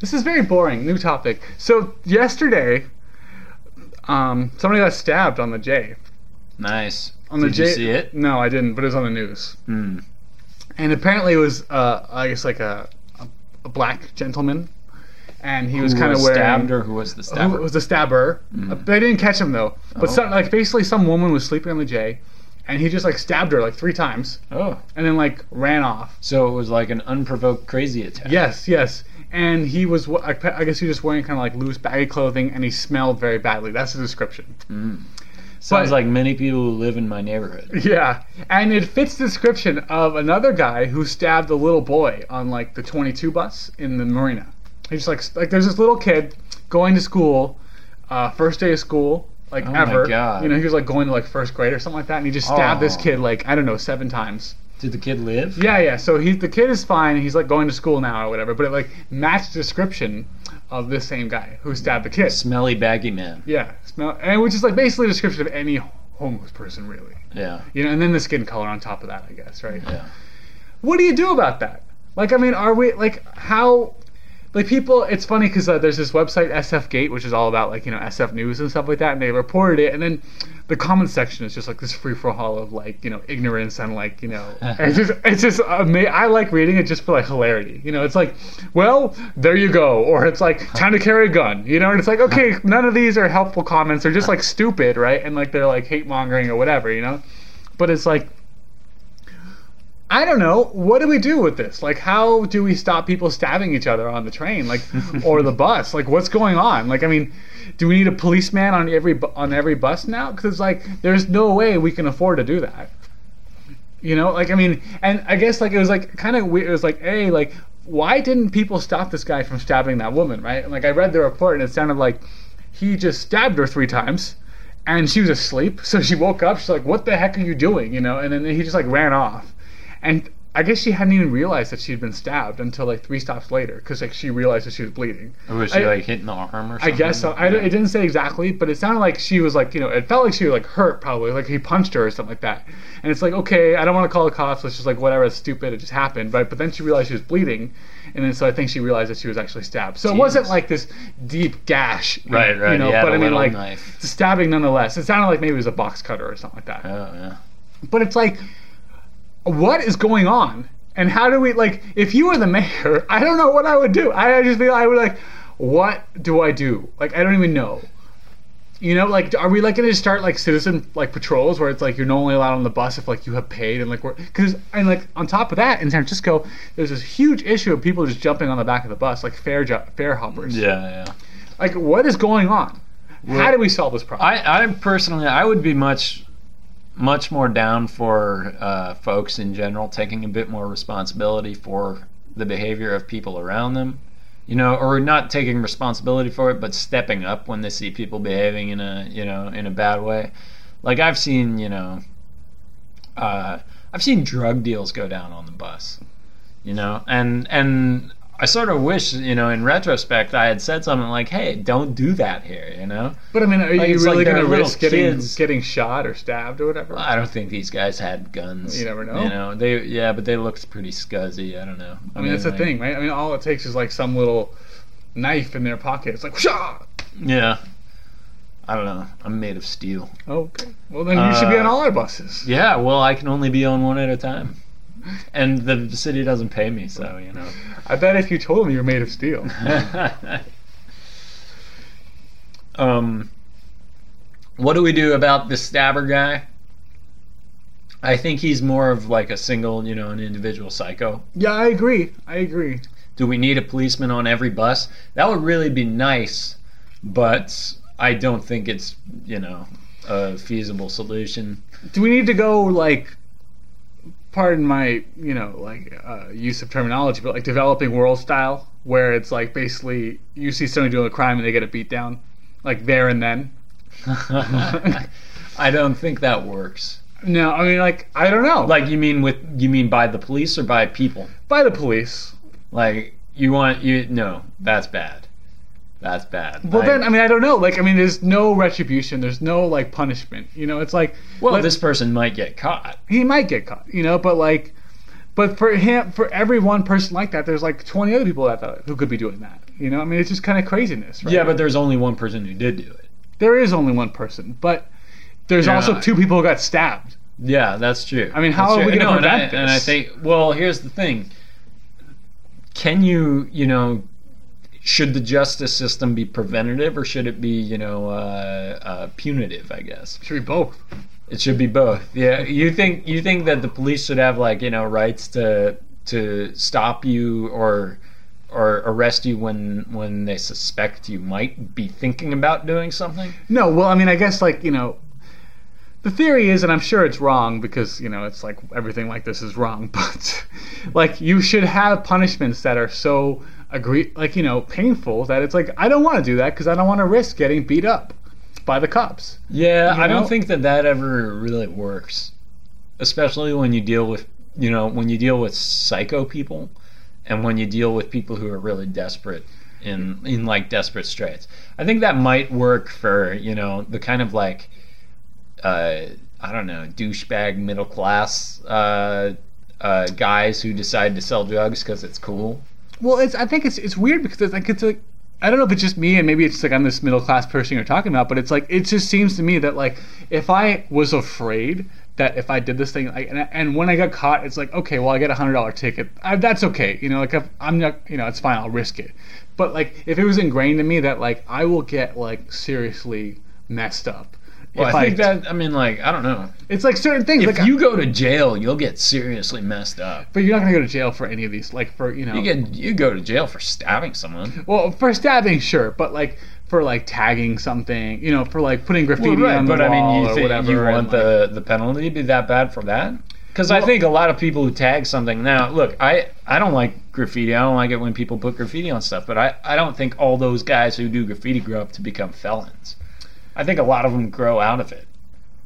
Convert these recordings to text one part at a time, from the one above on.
This is very boring. New topic. So yesterday, somebody got stabbed on the J. Nice. On the Did J. you see it? No, I didn't. But it was on the news. Hmm. And apparently it was, I guess, like a black gentleman, and he was kind of wearing. Stabbed, or who was the stabber? Who was the stabber? They didn't catch him though. But basically, some woman was sleeping on the J, and he just like stabbed her like 3 times, Oh. and then like ran off. So it was like an unprovoked crazy attack. Yes. And he was, I guess he was just wearing kind of like loose, baggy clothing, and he smelled very badly. That's the description. Sounds like many people who live in my neighborhood. Yeah, and it fits the description of another guy who stabbed a little boy on like the 22 bus in the marina. He's like there's this little kid going to school, first day of school, like ever. My God. You know, he was like going to like first grade or something like that, and he just stabbed this kid like, I don't know, 7 times. Did the kid live? Yeah. So the kid is fine. He's like going to school now or whatever. But it like matched the description of this same guy who stabbed the kid. Smelly, baggy man. Yeah, and which is like basically a description of any homeless person, really. Yeah. You know, and then the skin color on top of that, I guess, right? Yeah. What do you do about that? Like, I mean, are we like how? Like people, it's funny because there's this website SF Gate, which is all about like, you know, SF News and stuff like that, and they reported it, and then the comment section is just like this free for all of like, you know, ignorance and like, you know, it's just I like reading it just for like hilarity, you know. It's like, well, there you go, or it's like time to carry a gun, you know, and it's like, okay, none of these are helpful comments. They're just like stupid, right? And like they're like hate mongering or whatever, you know. But it's like, I don't know. What do we do with this? Like, how do we stop people stabbing each other on the train, like, or the bus? Like, what's going on? Like, I mean, do we need a policeman on every bus now? Because like, there's no way we can afford to do that. You know, like, I mean, and I guess like it was like kind of weird. It was like, hey, like, why didn't people stop this guy from stabbing that woman, right? And like, I read the report, and it sounded like he just stabbed her 3 times. And she was asleep, so she woke up. She's like, "What the heck are you doing?" You know, and then he just like ran off. And I guess she hadn't even realized that she'd been stabbed until like 3 stops later, because like she realized that she was bleeding. Or was she like hitting the arm or something? I guess so. It didn't say exactly, but it sounded like she was like, you know, it felt like she was like hurt probably, like he punched her or something like that. And it's like, okay, I don't want to call the cops. It's just like whatever, it's stupid. It just happened. But then she realized she was bleeding, and then so I think she realized that she was actually stabbed. So It wasn't like this deep gash, right? You know, but I mean like knife. stabbing nonetheless. It sounded like maybe it was a box cutter or something like that. Oh yeah. But it's like, what is going on? And how do we, like, if you were the mayor, I don't know what I would do. I just feel I would like, what do I do? Like, I don't even know. You know, like, are we like going to start like citizen like patrols where it's like you're only allowed on the bus if like you have paid and like because and like on top of that in San Francisco there's this huge issue of people just jumping on the back of the bus like fare hoppers. Yeah. Like, what is going on? Well, how do we solve this problem? I personally, I would be much more down for folks in general taking a bit more responsibility for the behavior of people around them, you know, or not taking responsibility for it, but stepping up when they see people behaving in a bad way. Like I've seen, I've seen drug deals go down on the bus, you know, and I sort of wish, you know, in retrospect, I had said something like, "Hey, don't do that here," you know. But I mean, are Like, you it's really like going to they're risk little getting shot or stabbed or whatever? I don't think these guys had guns. You never know. You know, but they looked pretty scuzzy. I don't know. I mean, that's the thing, right? I mean, all it takes is like some little knife in their pocket. It's like, whoosh! Yeah. I don't know. I'm made of steel. Okay. Well, then you should be on all our buses. Yeah. Well, I can only be on one at a time, and the city doesn't pay me, so you know. I bet if you told them you're made of steel. What do we do about the stabber guy? I think he's more of like a single, you know, an individual psycho. Yeah, I agree. Do we need a policeman on every bus? That would really be nice, but I don't think it's, you know, a feasible solution. Do we need to go like, pardon my, you know, like use of terminology, but like developing world style, where it's like basically you see somebody doing a crime and they get a beat down, like there and then? I don't think that works. No, I mean, like, I don't know. Like, you mean by the police or by people? By the police. Like, no, that's bad. That's bad. Well, then, I mean, I don't know. Like, I mean, there's no retribution. There's no, like, punishment. You know, it's like... Well, this person might get caught. He might get caught, you know, but, like... But for him, for every one person like that, there's, like, 20 other people who could be doing that. You know, I mean, it's just kind of craziness, right? Yeah, but there's only one person who did do it. There is only one person, but there's Yeah. also 2 people who got stabbed. Yeah, that's true. I mean, how That's are we true. gonna No, prevent and I this? think, well, here's the thing. Can you know, should the justice system be preventative or should it be, punitive, I guess? Should be both. It should be both. Yeah, you think that the police should have rights to stop you or arrest you when they suspect you might be thinking about doing something? No, well, I mean, I guess the theory is, and I'm sure it's wrong because it's like everything like this is wrong, but like you should have punishments that are so painful that it's like I don't want to do that because I don't want to risk getting beat up by the cops. Yeah, I know? don't think that ever really works, especially when you deal with psycho people, and when you deal with people who are really desperate in like desperate straits. I think that might work for the kind of I don't know, douchebag middle class guys who decide to sell drugs because it's cool. Well, I think it's weird because it's like I don't know if it's just me and maybe it's like I'm this middle class person you're talking about, but it's like it just seems to me that like if I was afraid that if I did this thing and when I got caught, it's like okay, well I get $100 ticket, that's okay, like if I'm not, it's fine, I'll risk it. But like if it was ingrained in me that like I will get like seriously messed up. Well, I think that, I don't know. It's like certain things. If like you go to jail, you'll get seriously messed up. But you're not going to go to jail for any of these. Like for, You go to jail for stabbing someone. Well, for stabbing, sure. But like for like tagging something, for like putting graffiti on the wall or whatever. You want the penalty to be that bad for that? Because I think a lot of people who tag something now, look, I don't like graffiti. I don't like it when people put graffiti on stuff. But I don't think all those guys who do graffiti grow up to become felons. I think a lot of them grow out of it.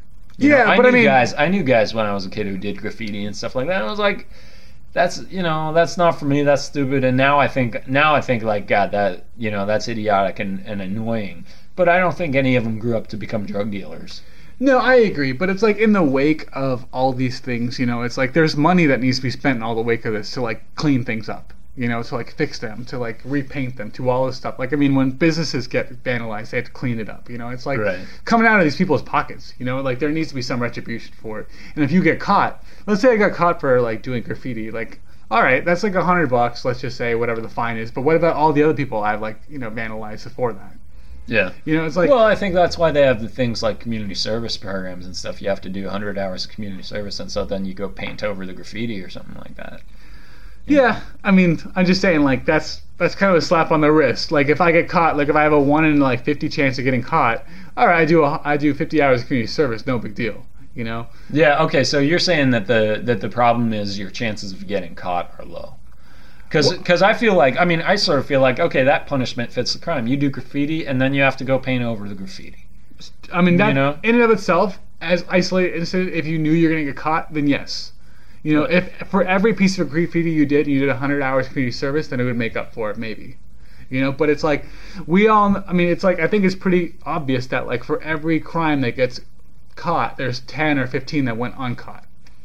I knew guys when I was a kid who did graffiti and stuff like that. And I was like, that's not for me. That's stupid. And now I think like, God, that that's idiotic and annoying. But I don't think any of them grew up to become drug dealers. No, I agree. But it's like in the wake of all these things, it's like there's money that needs to be spent in all the wake of this to like clean things up. To like fix them, to like repaint them, to all this stuff. Like, I mean, when businesses get vandalized, they have to clean it up. It's like coming out of these people's pockets. Like there needs to be some retribution for it. And if you get caught, let's say I got caught for like doing graffiti, like, all right, that's like $100. Let's just say whatever the fine is. But what about all the other people I've like vandalized before that? Yeah. It's like... Well, I think that's why they have the things like community service programs and stuff. You have to do 100 hours of community service, and so then you go paint over the graffiti or something like that. Yeah, I mean, I'm just saying, like, that's kind of a slap on the wrist. Like, if I get caught, like, if I have a 1 in, like, 50 chance of getting caught, all right, I do 50 hours of community service, no big deal, Yeah, okay, so you're saying that the problem is your chances of getting caught are low. Because I feel like, I sort of feel like, okay, that punishment fits the crime. You do graffiti, and then you have to go paint over the graffiti. I mean, that in and of itself, as isolated incident, if you knew you're going to get caught, then yes. If for every piece of graffiti you did 100 hours of community service, then it would make up for it, maybe. But it's like, it's like, I think it's pretty obvious that, like, for every crime that gets caught, there's 10 or 15 that went uncaught.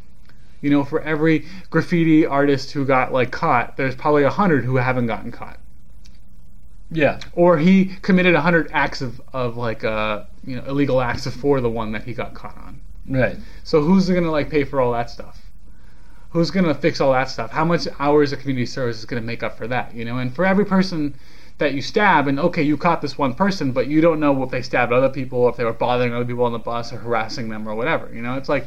For every graffiti artist who got, like, caught, there's probably 100 who haven't gotten caught. Yeah. Or he committed 100 acts of like, illegal acts before the one that he got caught on. Right. So who's going to, like, pay for all that stuff? Who's going to fix all that stuff? How much hours of community service is going to make up for that? And for every person that you stab, and okay, you caught this one person, but you don't know if they stabbed other people, or if they were bothering other people on the bus or harassing them or whatever. It's like,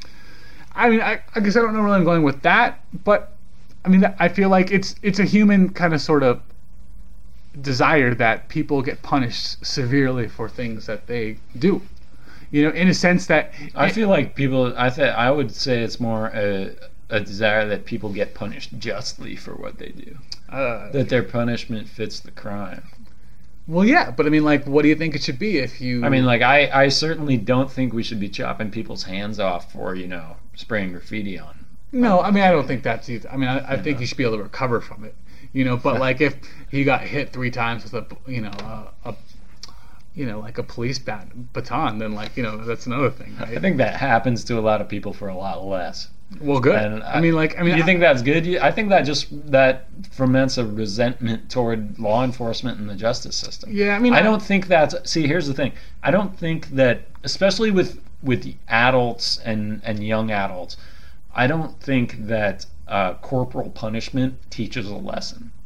I guess I don't know where I'm going with that, but I feel like it's a human kind of sort of desire that people get punished severely for things that they do. In a sense that I feel like people. I would say it's more a desire that people get punished justly for what they do. That their punishment fits the crime. Well, yeah, but what do you think it should be if you... I certainly don't think we should be chopping people's hands off for, spraying graffiti on. No, I don't think that's either. I think you should be able to recover from it. But like if he got hit 3 times with like a police baton, then that's another thing, right? I think that happens to a lot of people for a lot less. Well, good. And you think that's good? I think that ferments a resentment toward law enforcement and the justice system. Yeah, I don't think that's. See, here's the thing. I don't think that, especially with adults and young adults, I don't think that corporal punishment teaches a lesson.